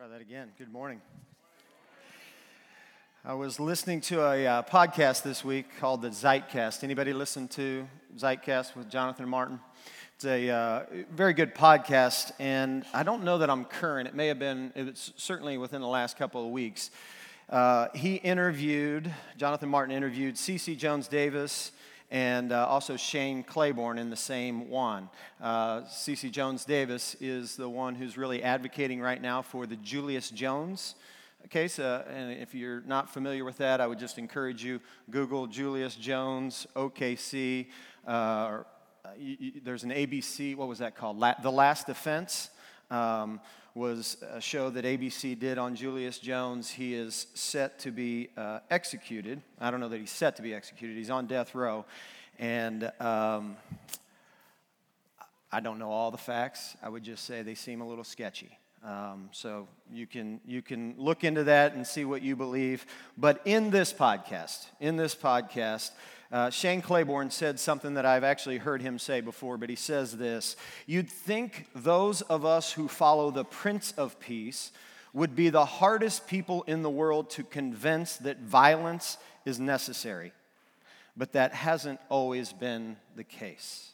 Try that again. Good morning. I was listening to a podcast this week called the Zeitcast. Anybody listen to Zeitcast with Jonathan Martin? It's a very good podcast, and I don't know that I'm current. It's certainly within the last couple of weeks. Jonathan Martin interviewed C.C. Jones Davis and also Shane Claiborne in the same one. C.C. Jones Davis is the one who's really advocating right now for the Julius Jones case. And if you're not familiar with that, I would just encourage you, Google Julius Jones, OKC. There's an ABC, what was that called? The Last Defense was a show that ABC did on Julius Jones. He is set to be executed. I don't know that he's set to be executed. He's on death row. And I don't know all the facts. I would just say they seem a little sketchy. So you can look into that and see what you believe. But in this podcast, Shane Claiborne said something that I've actually heard him say before, but he says this: you'd think those of us who follow the Prince of Peace would be the hardest people in the world to convince that violence is necessary, but that hasn't always been the case.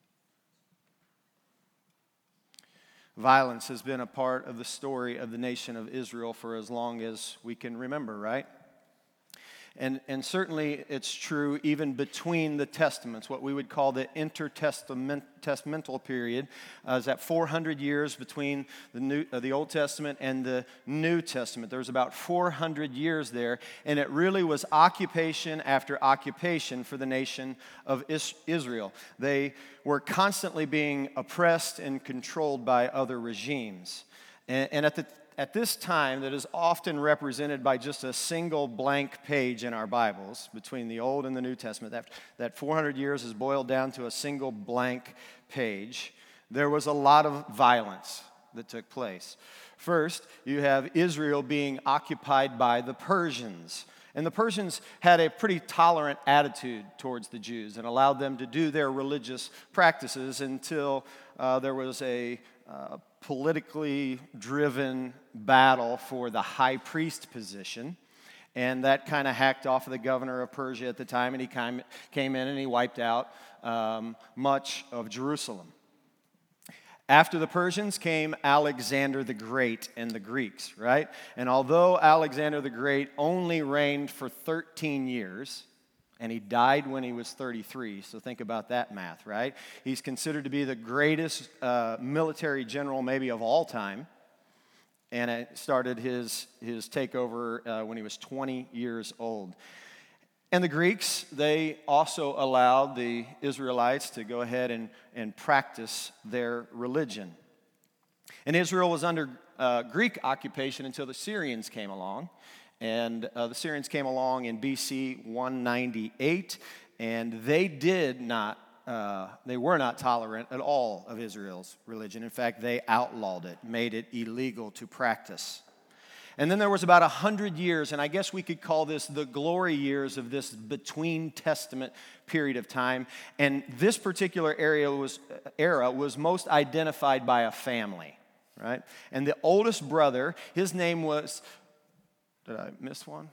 Violence has been a part of the story of the nation of Israel for as long as we can remember, right? And certainly it's true even between the testaments, what we would call the intertestamental period, is that 400 years between the Old Testament and the New Testament. There was about 400 years there, and it really was occupation after occupation for the nation of Israel. They were constantly being oppressed and controlled by other regimes. And at this time, that is often represented by just a single blank page in our Bibles between the Old and the New Testament. That 400 years is boiled down to a single blank page. There was a lot of violence that took place. First, you have Israel being occupied by the Persians. And the Persians had a pretty tolerant attitude towards the Jews and allowed them to do their religious practices until there was a politically driven battle for the high priest position. And that kind of hacked off of the governor of Persia at the time, and he came in and he wiped out much of Jerusalem. After the Persians came Alexander the Great and the Greeks, right? And although Alexander the Great only reigned for 13 years, and he died when he was 33, so think about that math, right? He's considered to be the greatest military general maybe of all time, and it started his takeover when he was 20 years old. And the Greeks, they also allowed the Israelites to go ahead and practice their religion. And Israel was under Greek occupation until the Syrians came along. And the Syrians came along in BC 198, and they were not tolerant at all of Israel's religion. In fact, they outlawed it, made it illegal to practice. And then there was about 100 years, and I guess we could call this the glory years of this between testament period of time. And this particular era was most identified by a family, right? And the oldest brother, his name was... Did I miss one?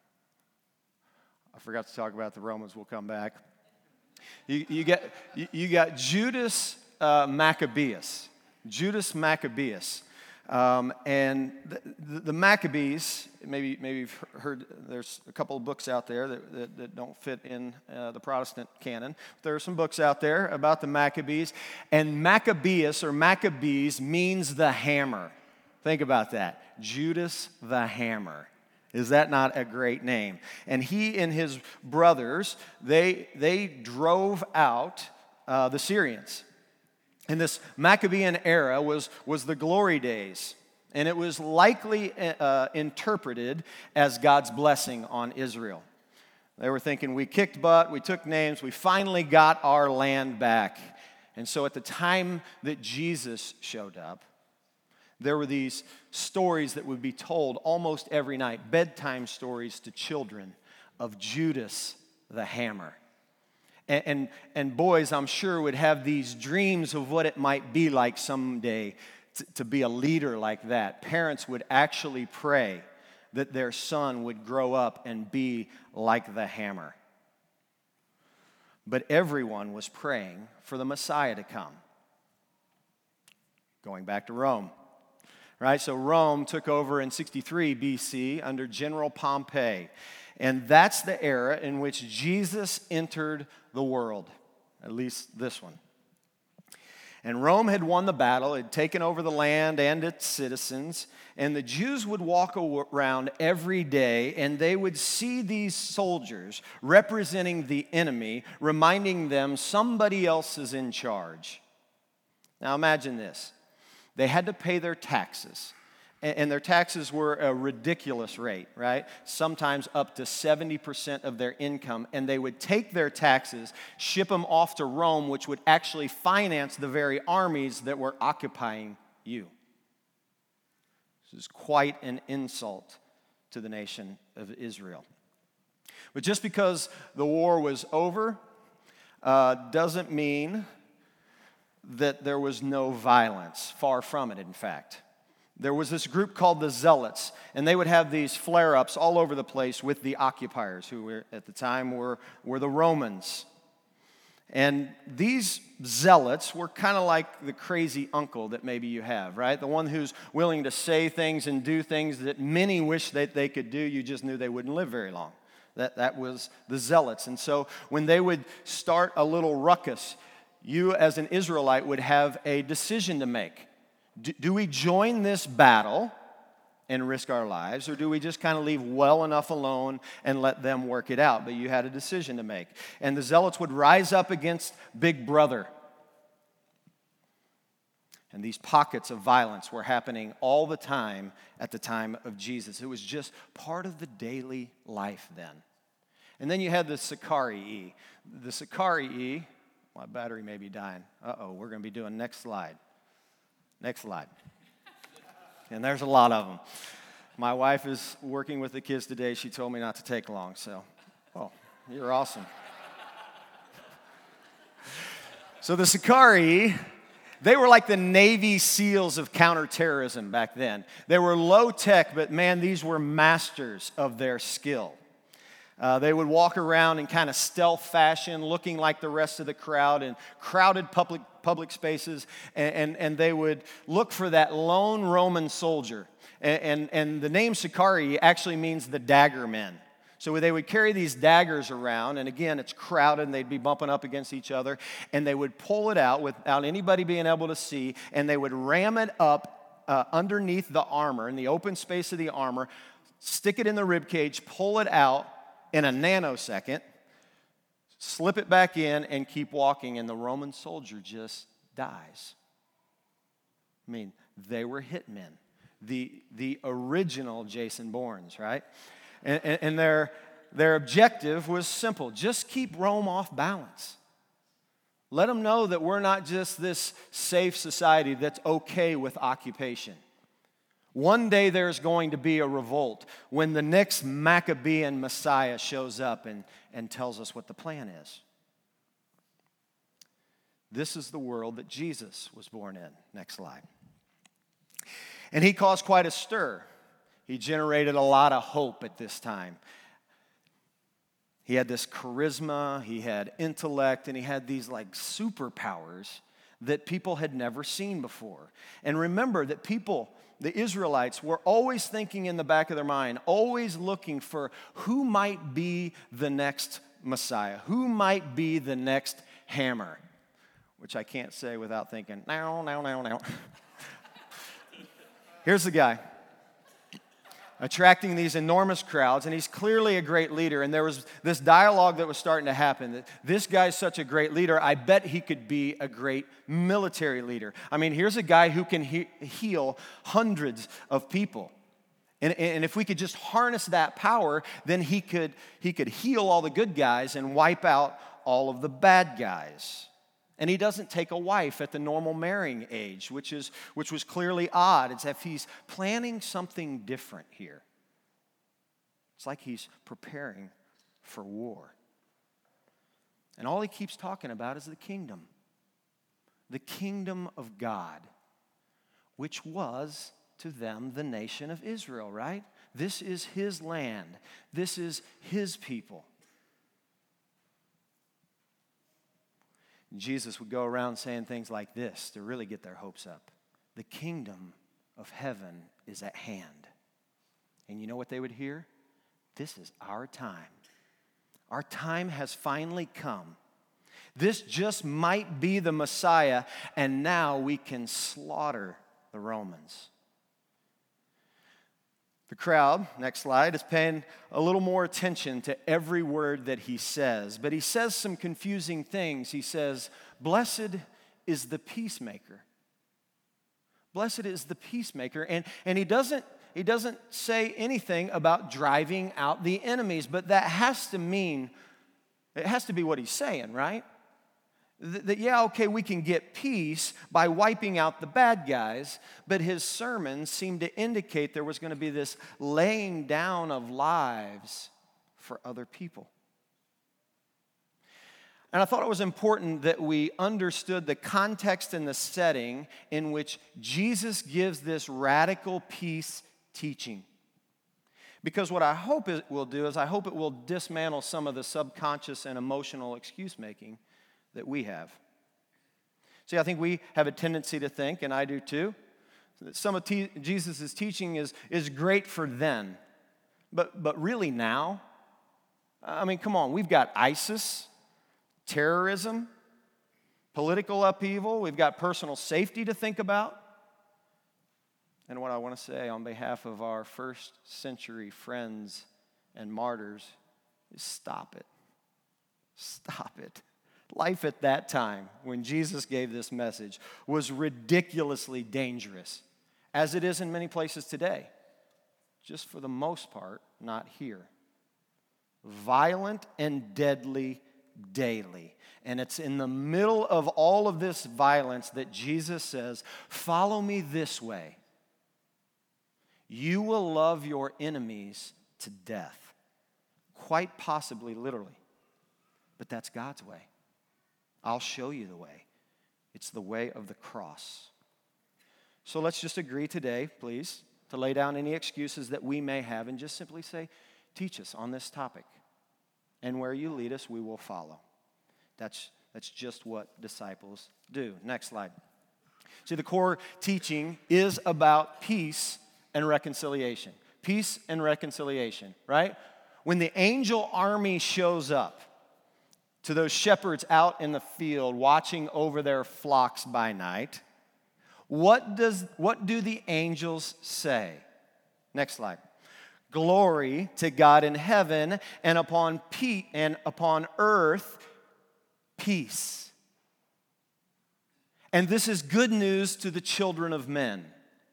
I forgot to talk about the Romans. We'll come back. You got Judas Maccabeus. Judas Maccabeus. And the Maccabees, maybe you've heard, there's a couple of books out there that don't fit in the Protestant canon. There are some books out there about the Maccabees. And Maccabeus or Maccabees means the hammer. Think about that. Judas the Hammer. Is that not a great name? And he and his brothers, they drove out the Syrians. And this Maccabean era was the glory days. And it was likely interpreted as God's blessing on Israel. They were thinking, we kicked butt, we took names, we finally got our land back. And so at the time that Jesus showed up, there were these stories that would be told almost every night, bedtime stories to children of Judas the Hammer. And boys, I'm sure, would have these dreams of what it might be like someday to be a leader like that. Parents would actually pray that their son would grow up and be like the hammer. But everyone was praying for the Messiah to come. Going back to Rome, right? So Rome took over in 63 BC under General Pompey. And that's the era in which Jesus entered the world, at least this one. And Rome had won the battle, had taken over the land and its citizens, and the Jews would walk around every day, and they would see these soldiers representing the enemy, reminding them somebody else is in charge. Now imagine this. They had to pay their taxes. And their taxes were a ridiculous rate, right? Sometimes up to 70% of their income. And they would take their taxes, ship them off to Rome, which would actually finance the very armies that were occupying you. This is quite an insult to the nation of Israel. But just because the war was over doesn't mean that there was no violence. Far from it, in fact. There was this group called the Zealots, and they would have these flare-ups all over the place with the occupiers, who were, at the time were the Romans. And these zealots were kind of like the crazy uncle that maybe you have, right? The one who's willing to say things and do things that many wish that they could do. You just knew they wouldn't live very long. That was the zealots. And so when they would start a little ruckus, you as an Israelite would have a decision to make. Do we join this battle and risk our lives, or do we just kind of leave well enough alone and let them work it out? But you had a decision to make. And the zealots would rise up against Big Brother. And these pockets of violence were happening all the time at the time of Jesus. It was just part of the daily life then. And then you had the Sicarii. The Sicarii, my battery may be dying. We're going to be doing next slide. Next slide. And there's a lot of them. My wife is working with the kids today. She told me not to take long, so, you're awesome. So the Sicarii, they were like the Navy SEALs of counterterrorism back then. They were low tech, but man, these were masters of their skill. They would walk around in kind of stealth fashion, looking like the rest of the crowd in crowded public spaces, and they would look for that lone Roman soldier. And the name Sicarii actually means the dagger men. So they would carry these daggers around, and again, it's crowded, and they'd be bumping up against each other, and they would pull it out without anybody being able to see, and they would ram it up underneath the armor, in the open space of the armor, stick it in the rib cage, pull it out in a nanosecond, slip it back in, and keep walking, and the Roman soldier just dies. I mean, they were hitmen, the original Jason Bournes, right? And their objective was simple: just keep Rome off balance. Let them know that we're not just this safe society that's okay with occupation. One day there's going to be a revolt when the next Maccabean Messiah shows up and tells us what the plan is. This is the world that Jesus was born in. Next slide. And he caused quite a stir. He generated a lot of hope at this time. He had this charisma, he had intellect, and he had these like superpowers that people had never seen before. And remember that people, the Israelites, were always thinking in the back of their mind, always looking for who might be the next Messiah, who might be the next hammer, which I can't say without thinking, now. Here's the guy, attracting these enormous crowds, and he's clearly a great leader. And there was this dialogue that was starting to happen, that this guy's such a great leader, I bet he could be a great military leader. I mean, here's a guy who can heal hundreds of people. And if we could just harness that power, then he could heal all the good guys and wipe out all of the bad guys. And he doesn't take a wife at the normal marrying age, which was clearly odd. It's as if he's planning something different here. It's like he's preparing for war. And all he keeps talking about is the kingdom of God, which was to them the nation of Israel, right? This is his land. This is his people. Jesus would go around saying things like this to really get their hopes up. The kingdom of heaven is at hand. And you know what they would hear? This is our time. Our time has finally come. This just might be the Messiah, and now we can slaughter the Romans. The crowd, next slide, is paying a little more attention to every word that he says. But he says some confusing things. He says, "Blessed is the peacemaker." Blessed is the peacemaker. And he doesn't say anything about driving out the enemies, but that has to mean, it has to be what he's saying, right? That yeah, okay, we can get peace by wiping out the bad guys, but his sermons seem to indicate there was going to be this laying down of lives for other people. And I thought it was important that we understood the context and the setting in which Jesus gives this radical peace teaching. Because what I hope it will do is I hope it will dismantle some of the subconscious and emotional excuse making that we have. See, I think we have a tendency to think, and I do too, that some of Jesus' teaching is great for then. But really now, I mean, come on, we've got ISIS, terrorism, political upheaval, we've got personal safety to think about. And what I want to say on behalf of our first century friends and martyrs is stop it. Stop it. Life at that time, when Jesus gave this message, was ridiculously dangerous, as it is in many places today. Just for the most part, not here. Violent and deadly daily. And it's in the middle of all of this violence that Jesus says, "Follow me this way. You will love your enemies to death." Quite possibly, literally. But that's God's way. I'll show you the way. It's the way of the cross. So let's just agree today, please, to lay down any excuses that we may have and just simply say, teach us on this topic. And where you lead us, we will follow. That's just what disciples do. Next slide. See, the core teaching is about peace and reconciliation. Peace and reconciliation, right? When the angel army shows up to those shepherds out in the field watching over their flocks by night, what do the angels say? Next slide. Glory to God in heaven, and upon earth peace. And this is good news to the children of men.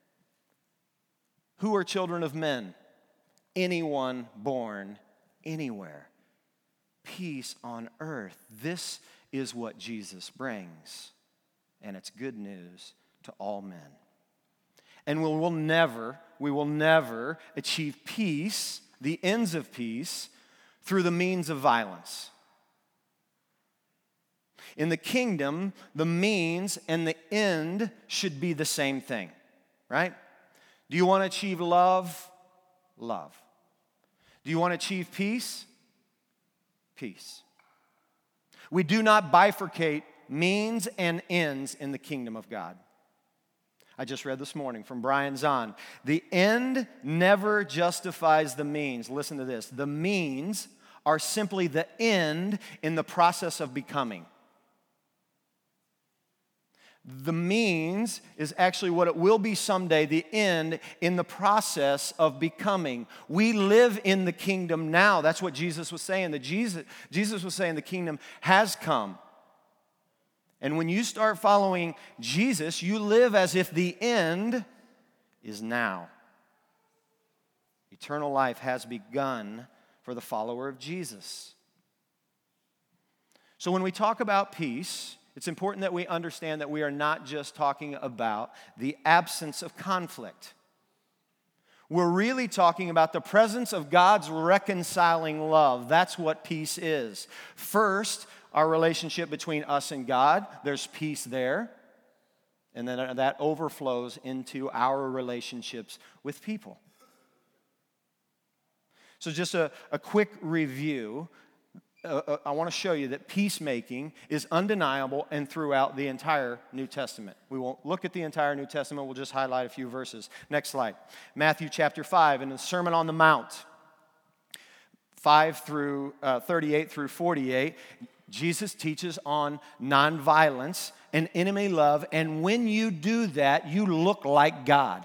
Who are children of men? Anyone born anywhere. Peace on earth. This is what Jesus brings. And it's good news to all men. And we will never achieve peace, the ends of peace, through the means of violence. In the kingdom, the means and the end should be the same thing, right? Do you want to achieve love? Love. Do you want to achieve peace? Peace. We do not bifurcate means and ends in the kingdom of God. I just read this morning from Brian Zahn. The end never justifies the means. Listen to this. The means are simply the end in the process of becoming. The means is actually what it will be someday, the end in the process of becoming. We live in the kingdom now. That's what Jesus was saying. Jesus was saying the kingdom has come. And when you start following Jesus, you live as if the end is now. Eternal life has begun for the follower of Jesus. So when we talk about peace, it's important that we understand that we are not just talking about the absence of conflict. We're really talking about the presence of God's reconciling love. That's what peace is. First, our relationship between us and God, there's peace there. And then that overflows into our relationships with people. So just a quick review. I want to show you that peacemaking is undeniable and throughout the entire New Testament. We won't look at the entire New Testament. We'll just highlight a few verses. Next slide. Matthew chapter 5 in the Sermon on the Mount, 38 through 48, Jesus teaches on nonviolence and enemy love, and when you do that, you look like God.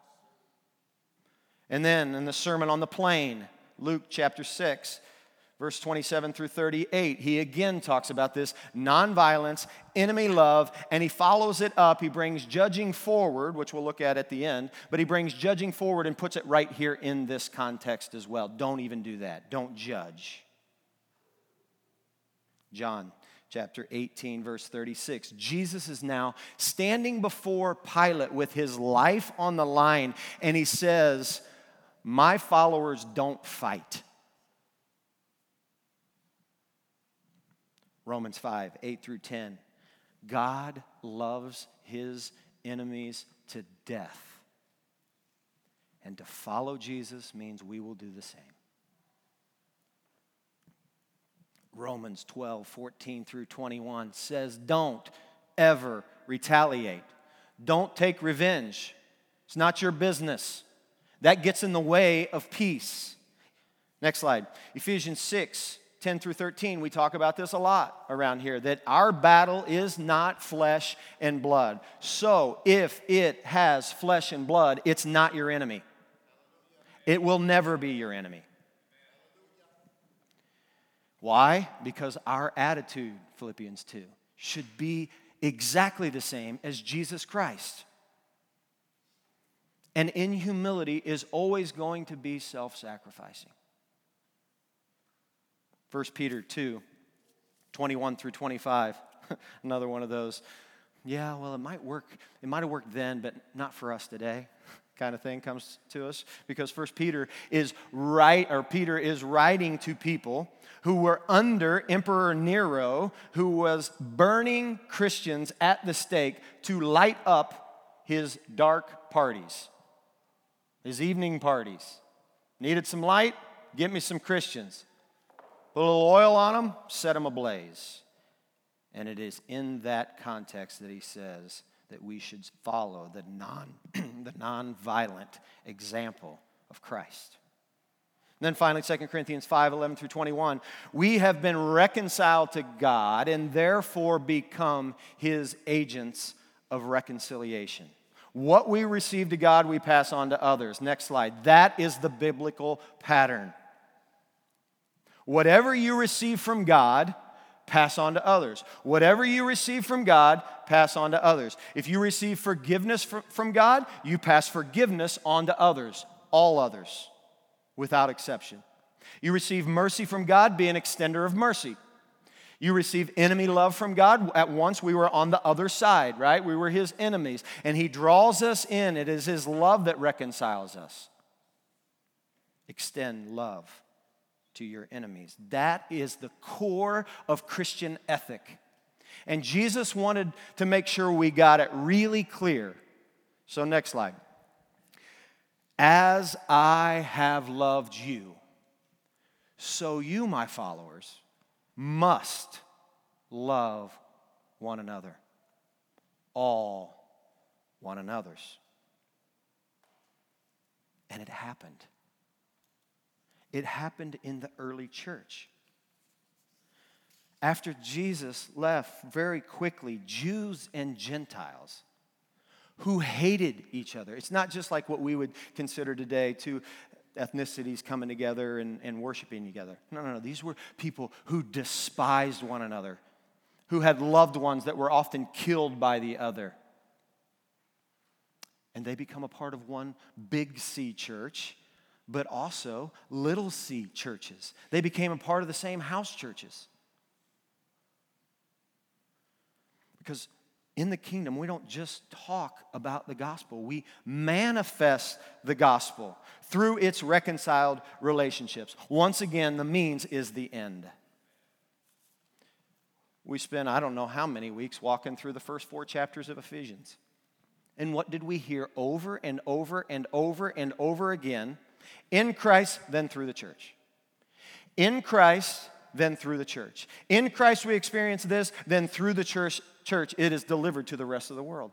And then in the Sermon on the Plain, Luke chapter 6, verse 27 through 38, he again talks about this nonviolence, enemy love, and he follows it up. He brings judging forward, which we'll look at the end, but he brings judging forward and puts it right here in this context as well. Don't even do that. Don't judge. John chapter 18, verse 36. Jesus is now standing before Pilate with his life on the line, and he says, "My followers don't fight." Romans 5, 8 through 10. God loves his enemies to death. And to follow Jesus means we will do the same. Romans 12, 14 through 21 says, don't ever retaliate. Don't take revenge. It's not your business. That gets in the way of peace. Next slide. Ephesians 6, 10 through 13, we talk about this a lot around here, that our battle is not flesh and blood. So if it has flesh and blood, it's not your enemy. It will never be your enemy. Why? Because our attitude, Philippians 2, should be exactly the same as Jesus Christ. And in humility is always going to be self-sacrificing. 1 Peter 2, 21 through 25, another one of those, yeah, well, it might have worked then, but not for us today kind of thing comes to us. Because 1 Peter is writing to people who were under Emperor Nero, who was burning Christians at the stake to light up his dark parties, his evening parties. Needed some light? Get me some Christians. Put a little oil on them, set them ablaze. And it is in that context that he says that we should follow the non-violent example of Christ. And then finally, 2 Corinthians 5, 11 through 21, we have been reconciled to God and therefore become his agents of reconciliation. What we receive to God, we pass on to others. Next slide. That is the biblical pattern. Whatever you receive from God, pass on to others. Whatever you receive from God, pass on to others. If you receive forgiveness from God, you pass forgiveness on to others, all others, without exception. You receive mercy from God, be an extender of mercy. You receive enemy love from God. At once we were on the other side, right? We were his enemies. And he draws us in. It is his love that reconciles us. Extend love to your enemies. That is the core of Christian ethic. And Jesus wanted to make sure we got it really clear. So next slide. As I have loved you, so you, my followers, must love one another. All one another's. And it happened. It happened in the early church. After Jesus left very quickly, Jews and Gentiles who hated each other. It's not just like what we would consider today two ethnicities coming together and worshiping together. No. These were people who despised one another, who had loved ones that were often killed by the other. And they become a part of one big C church, but also little c churches. They became a part of the same house churches. Because in the kingdom, we don't just talk about the gospel. We manifest the gospel through its reconciled relationships. Once again, the means is the end. We spent, I don't know how many weeks walking through the first 4 chapters of Ephesians. And what did we hear over and over and over and over again? In Christ, then through the church. In Christ, then through the church. In Christ we experience this, then through the church it is delivered to the rest of the world.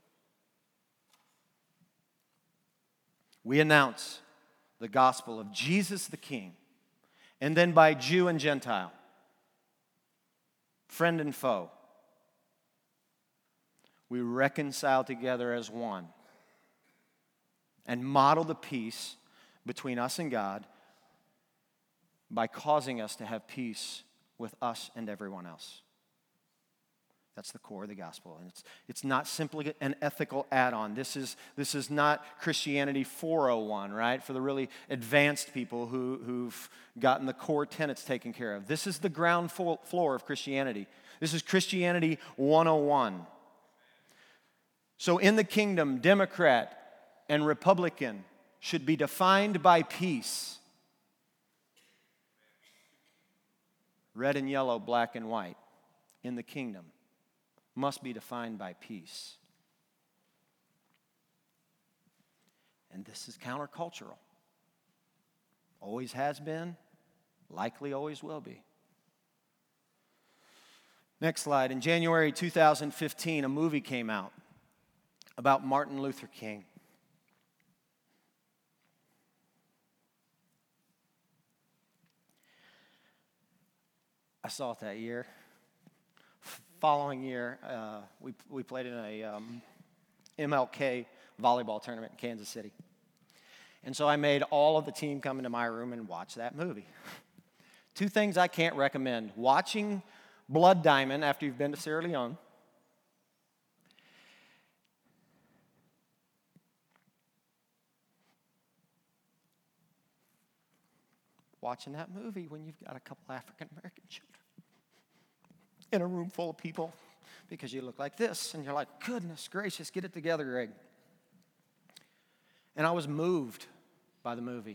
We announce the gospel of Jesus the King, and then by Jew and Gentile, friend and foe, we reconcile together as one and model the peace between us and God by causing us to have peace with us and everyone else. That's the core of the gospel. And it's not simply an ethical add-on. This is not Christianity 401, right? For the really advanced people who've gotten the core tenets taken care of. This is the ground floor of Christianity. This is Christianity 101. So in the kingdom, Democrat and Republican should be defined by peace. Red and yellow, black and white in the kingdom must be defined by peace. And this is countercultural. Always has been, likely always will be. Next slide. In January 2015, a movie came out about Martin Luther King. I saw it that year. Following year, we played in a MLK volleyball tournament in Kansas City. And so I made all of the team come into my room and watch that movie. Two things I can't recommend. Watching Blood Diamond after you've been to Sierra Leone. Watching that movie when you've got a couple African American children in a room full of people because you look like this, and you're like, goodness gracious, get it together, Greg. And I was moved by the movie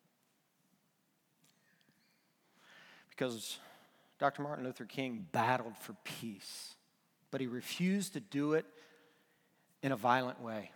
because Dr. Martin Luther King battled for peace, but he refused to do it in a violent way.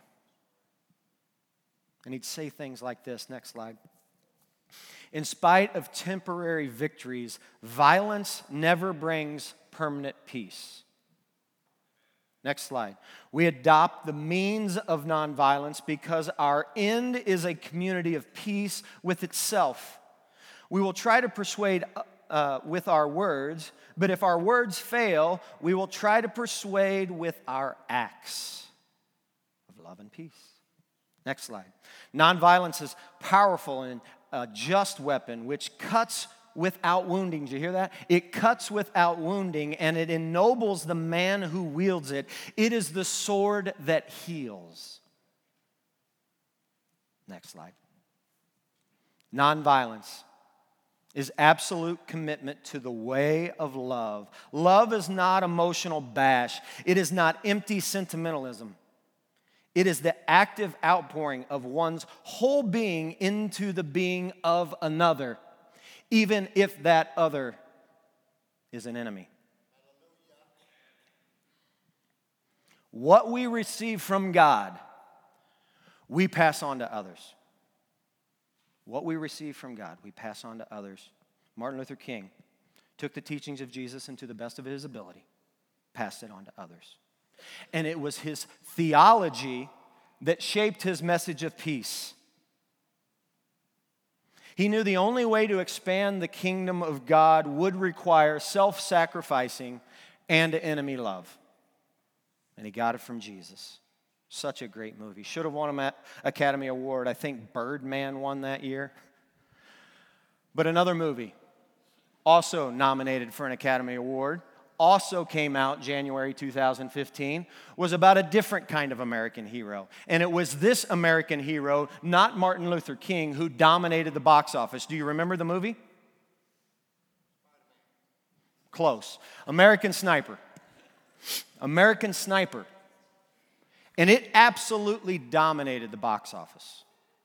And he'd say things like this. Next slide. In spite of temporary victories, violence never brings permanent peace. Next slide. We adopt the means of nonviolence because our end is a community of peace with itself. We will try to persuade with our words, but if our words fail, we will try to persuade with our acts of love and peace. Next slide. Nonviolence is powerful and a just weapon which cuts without wounding. Did you hear that? It cuts without wounding, and it ennobles the man who wields it. It is the sword that heals. Next slide. Nonviolence is absolute commitment to the way of love. Love is not emotional bash. It is not empty sentimentalism. It is the active outpouring of one's whole being into the being of another, even if that other is an enemy. What we receive from God, we pass on to others. What we receive from God, we pass on to others. Martin Luther King took the teachings of Jesus and to the best of his ability, passed it on to others. And it was his theology that shaped his message of peace. He knew the only way to expand the kingdom of God would require self-sacrificing and enemy love. And he got it from Jesus. Such a great movie. Should have won an Academy Award. I think Birdman won that year. But another movie, also nominated for an Academy Award, also came out January 2015, was about a different kind of American hero. And it was this American hero, not Martin Luther King, who dominated the box office. Do you remember the movie? Close. American Sniper. American Sniper. And it absolutely dominated the box office.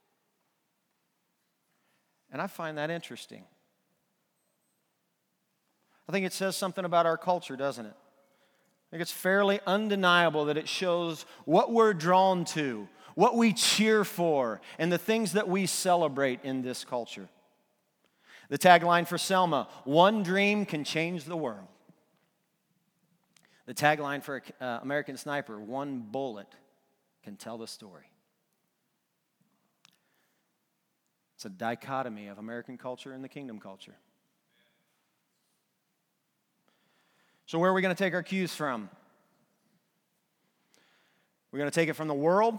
And I find that interesting. I think it says something about our culture, doesn't it? think it's fairly undeniable that it shows what we're drawn to, what we cheer for, and the things that we celebrate in this culture. The tagline for Selma, "One dream can change the world." The tagline for American Sniper, "One bullet can tell the story." It's a dichotomy of American culture and the kingdom culture. So where are we going to take our cues from? We're going to take it from the world?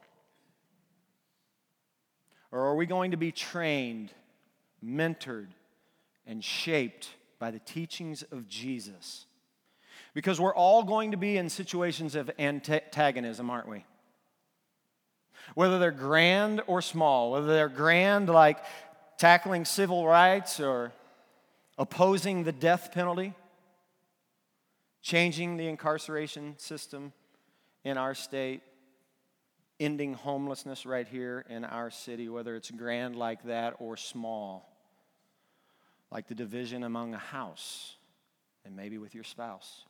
Or are we going to be trained, mentored, and shaped by the teachings of Jesus? Because we're all going to be in situations of antagonism, aren't we? Whether they're grand or small, whether they're grand like tackling civil rights or opposing the death penalty, changing the incarceration system in our state, ending homelessness right here in our city, whether it's grand like that or small, like the division among a house and maybe with your spouse.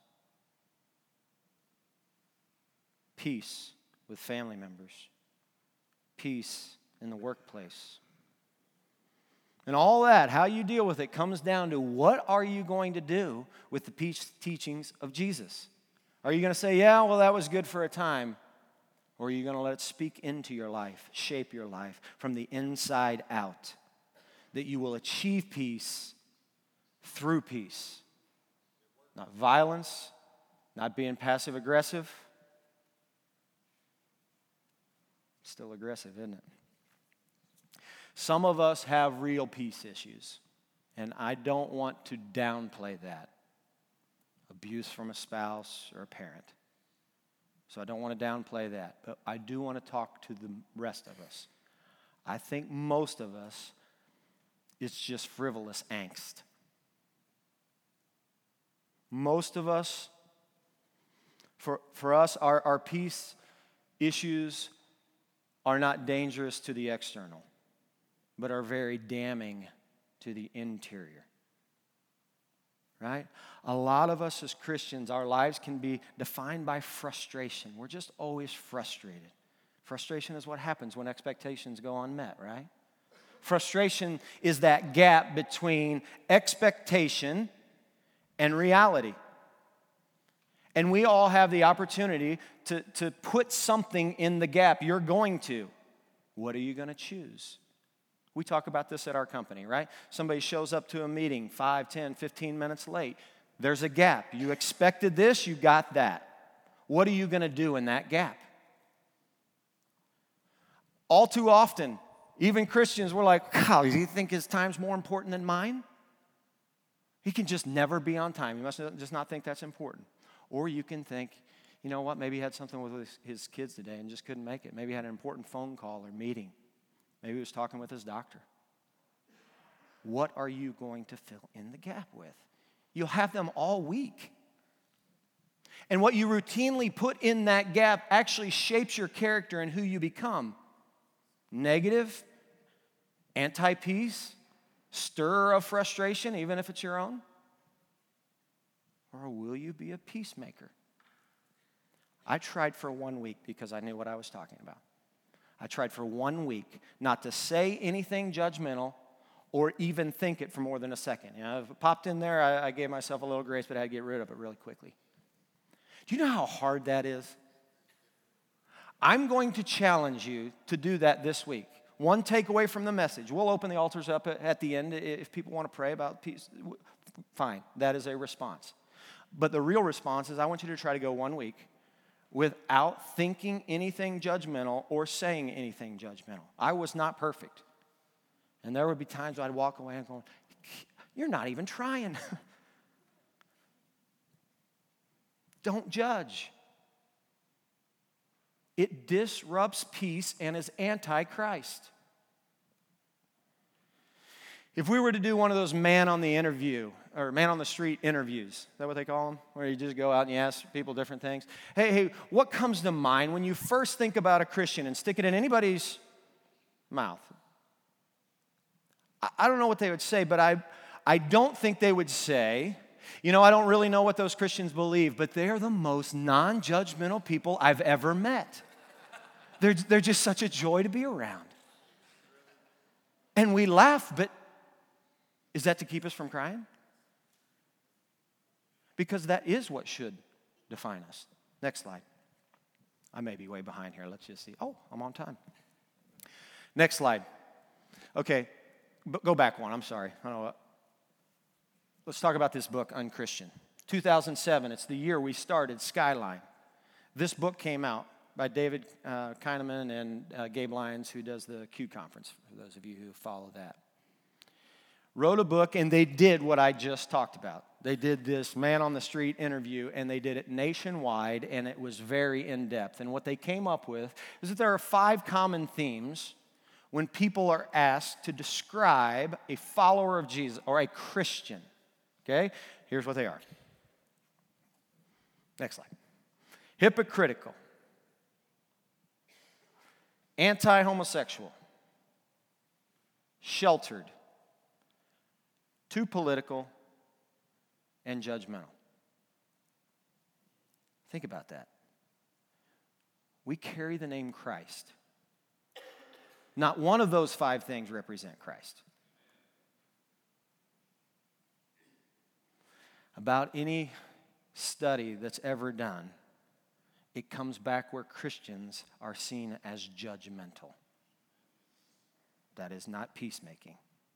Peace with family members. Peace in the workplace. And all that, how you deal with it, comes down to what are you going to do with the teachings of Jesus? Are you going to say, yeah, well, that was good for a time? Or are you going to let it speak into your life, shape your life from the inside out? That you will achieve peace through peace. Not violence, not being passive aggressive. Still aggressive, isn't it? Some of us have real peace issues, and I don't want to downplay that. Abuse from a spouse or a parent. So I don't want to downplay that, but I do want to talk to the rest of us. I think most of us, it's just frivolous angst. Most of us, for us, our peace issues are not dangerous to the external, but are very damning to the interior. Right? A lot of us as Christians, our lives can be defined by frustration. We're just always frustrated. Frustration is what happens when expectations go unmet, right? Frustration is that gap between expectation and reality. And we all have the opportunity to put something in the gap. You're going to. What are you going to choose? We talk about this at our company, right? Somebody shows up to a meeting 5, 10, 15 minutes late. There's a gap. You expected this, you got that. What are you going to do in that gap? All too often, even Christians, we're like, "God, do you think his time's more important than mine? He can just never be on time. You must just not think that's important." Or you can think, you know what, maybe he had something with his kids today and just couldn't make it. Maybe he had an important phone call or meeting. Maybe he was talking with his doctor. What are you going to fill in the gap with? You'll have them all week. And what you routinely put in that gap actually shapes your character and who you become. Negative, anti-peace, stirrer of frustration, even if it's your own. Or will you be a peacemaker? I tried for 1 week because I knew what I was talking about. I tried for 1 week not to say anything judgmental or even think it for more than a second. You know, if it popped in there, I gave myself a little grace, but I had to get rid of it really quickly. Do you know how hard that is? I'm going to challenge you to do that this week. One takeaway from the message. We'll open the altars up at the end if people want to pray about peace. Fine, that is a response. But the real response is I want you to try to go 1 week without thinking anything judgmental or saying anything judgmental. I was not perfect. And there would be times I'd walk away and go, "You're not even trying." Don't judge. It disrupts peace and is anti-Christ. If we were to do one of those man on the street interviews, is that what they call them? Where you just go out and you ask people different things. Hey, what comes to mind when you first think about a Christian, and stick it in anybody's mouth? I don't know what they would say, but I don't think they would say, You know, I don't really know what those Christians believe, but they are the most non-judgmental people I've ever met. They're just such a joy to be around. And we laugh, but is that to keep us from crying? Because that is what should define us. Next slide. I may be way behind here. Let's just see. Oh, I'm on time. Next slide. Okay, go back one. I'm sorry. I don't know what. Let's talk about this book, Unchristian. 2007, it's the year we started Skyline. This book came out by David Kahneman and Gabe Lyons, who does the Q conference, for those of you who follow that. Wrote a book, and they did what I just talked about. They did this man-on-the-street interview, and they did it nationwide, and it was very in-depth. And what they came up with is that there are 5 common themes when people are asked to describe a follower of Jesus or a Christian. Okay? Here's what they are. Next slide. Hypocritical. Anti-homosexual. Sheltered. Too political. And judgmental. Think about that. We carry the name Christ. Not one of those 5 things represent Christ. About any study that's ever done, it comes back where Christians are seen as judgmental. That is not peacemaking.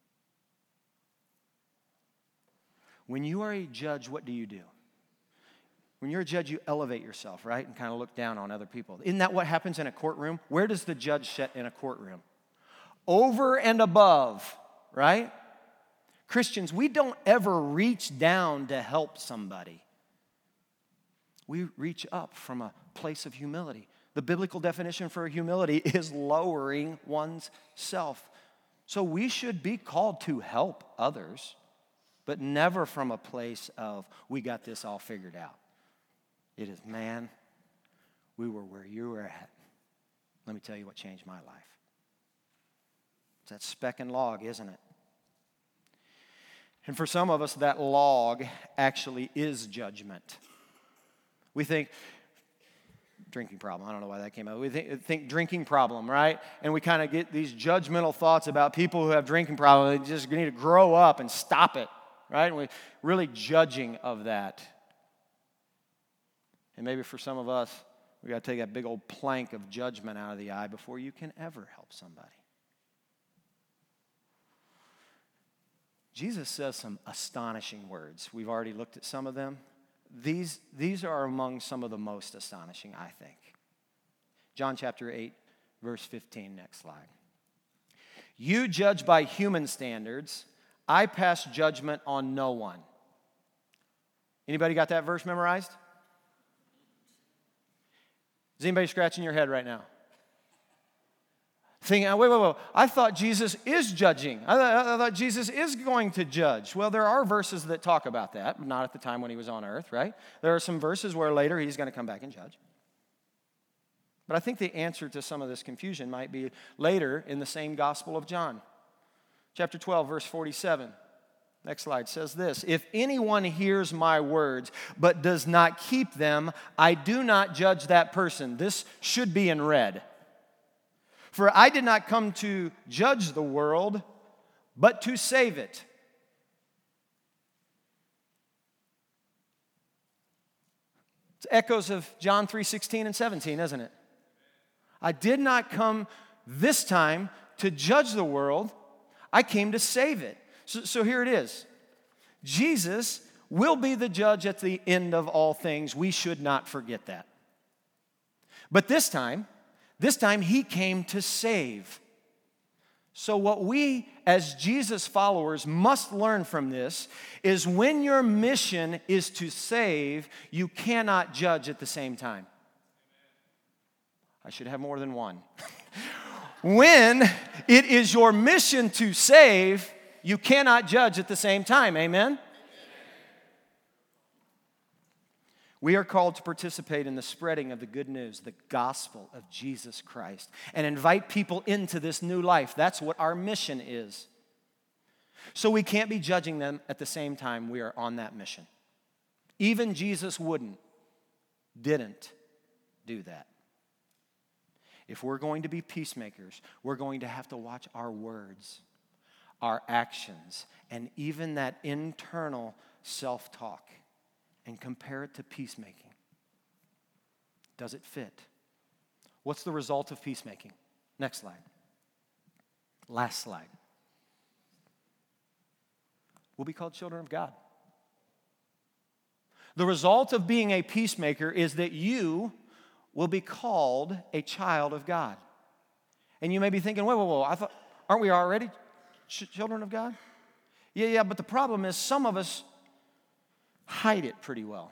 When you are a judge, what do? When you're a judge, you elevate yourself, right? And kind of look down on other people. Isn't that what happens in a courtroom? Where does the judge sit in a courtroom? Over and above, right? Christians, we don't ever reach down to help somebody. We reach up from a place of humility. The biblical definition for humility is lowering one's self. So we should be called to help others, but never from a place of, we got this all figured out. It is, man, we were where you were at. Let me tell you what changed my life. It's that speck and log, isn't it? And for some of us, that log actually is judgment. We think, drinking problem, I don't know why that came out. We think drinking problem, right? And we kind of get these judgmental thoughts about people who have drinking problems. They just need to grow up and stop it, right? And we're really judging of that. And maybe for some of us, we got to take that big old plank of judgment out of the eye before you can ever help somebody. Jesus says some astonishing words. We've already looked at some of them. These are among some of the most astonishing, I think. John chapter 8, verse 15, next slide. You judge by human standards. I pass judgment on no one. Anybody got that verse memorized? Is anybody scratching your head right now? Thinking, wait. I thought Jesus is judging. I thought Jesus is going to judge. Well, there are verses that talk about that, but not at the time when he was on earth, right? There are some verses where later he's going to come back and judge. But I think the answer to some of this confusion might be later in the same Gospel of John. Chapter 12, verse 47. Next slide says this. If anyone hears my words but does not keep them, I do not judge that person. This should be in red. For I did not come to judge the world, but to save it. It's echoes of John 3:16 and 17, isn't it? I did not come this time to judge the world. I came to save it. So here it is. Jesus will be the judge at the end of all things. We should not forget that. But this time he came to save. So what we as Jesus followers must learn from this is when your mission is to save, you cannot judge at the same time. I should have more than one. When it is your mission to save, you cannot judge at the same time. Amen? We are called to participate in the spreading of the good news, the gospel of Jesus Christ, and invite people into this new life. That's what our mission is. So we can't be judging them at the same time we are on that mission. Even Jesus didn't do that. If we're going to be peacemakers, we're going to have to watch our words, our actions, and even that internal self-talk and compare it to peacemaking. Does it fit? What's the result of peacemaking? Next slide. Last slide. We'll be called children of God. The result of being a peacemaker is that you will be called a child of God. And you may be thinking, whoa, aren't we already children of God? Yeah, but the problem is some of us hide it pretty well.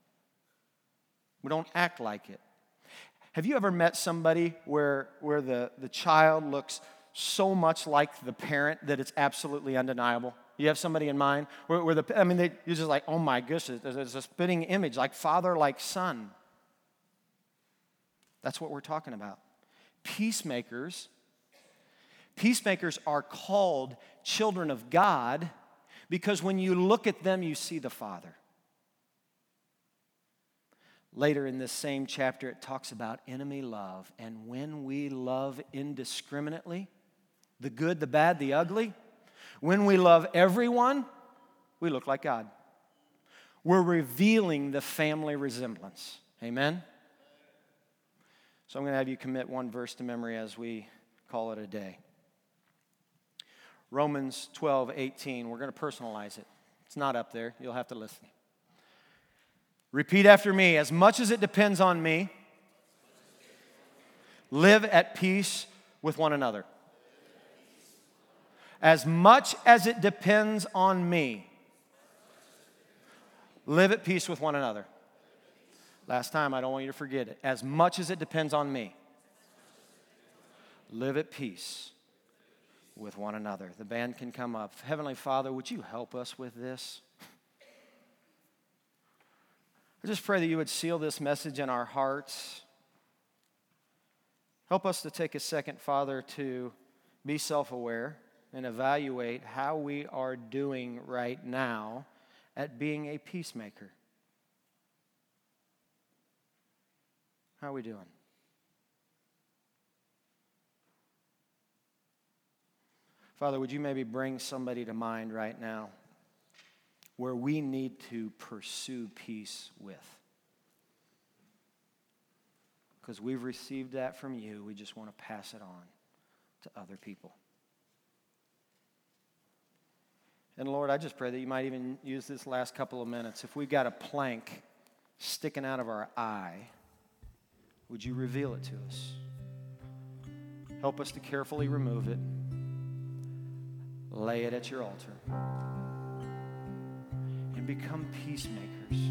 We don't act like it. Have you ever met somebody where the child looks so much like the parent that it's absolutely undeniable? You have somebody in mind where you're just like, oh my goodness, there's a spitting image, like father, like son. That's what we're talking about. Peacemakers are called children of God because when you look at them, you see the Father. Later in this same chapter, it talks about enemy love. And when we love indiscriminately, the good, the bad, the ugly, when we love everyone, we look like God. We're revealing the family resemblance. Amen? So I'm going to have you commit one verse to memory as we call it a day. Romans 12:18. We're going to personalize it. It's not up there. You'll have to listen. Repeat after me. As much as it depends on me, live at peace with one another. As much as it depends on me, live at peace with one another. Last time, I don't want you to forget it. As much as it depends on me, live at peace with one another. The band can come up. Heavenly Father, would you help us with this? I just pray that you would seal this message in our hearts. Help us to take a second, Father, to be self-aware and evaluate how we are doing right now at being a peacemaker. How are we doing? Father, would you maybe bring somebody to mind right now where we need to pursue peace with? Because we've received that from you, we just want to pass it on to other people. And Lord, I just pray that you might even use this last couple of minutes. If we've got a plank sticking out of our eye, would you reveal it to us? Help us to carefully remove it. Lay it at your altar. And become peacemakers.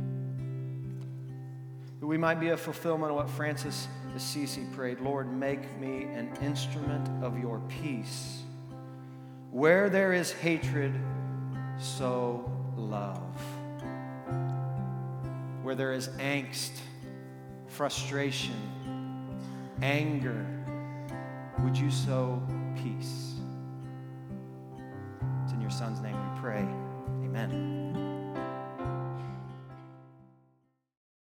That we might be a fulfillment of what Francis Assisi prayed. Lord, make me an instrument of your peace. Where there is hatred, sow love. Where there is angst, frustration, anger, would you sow peace? It's in your Son's name.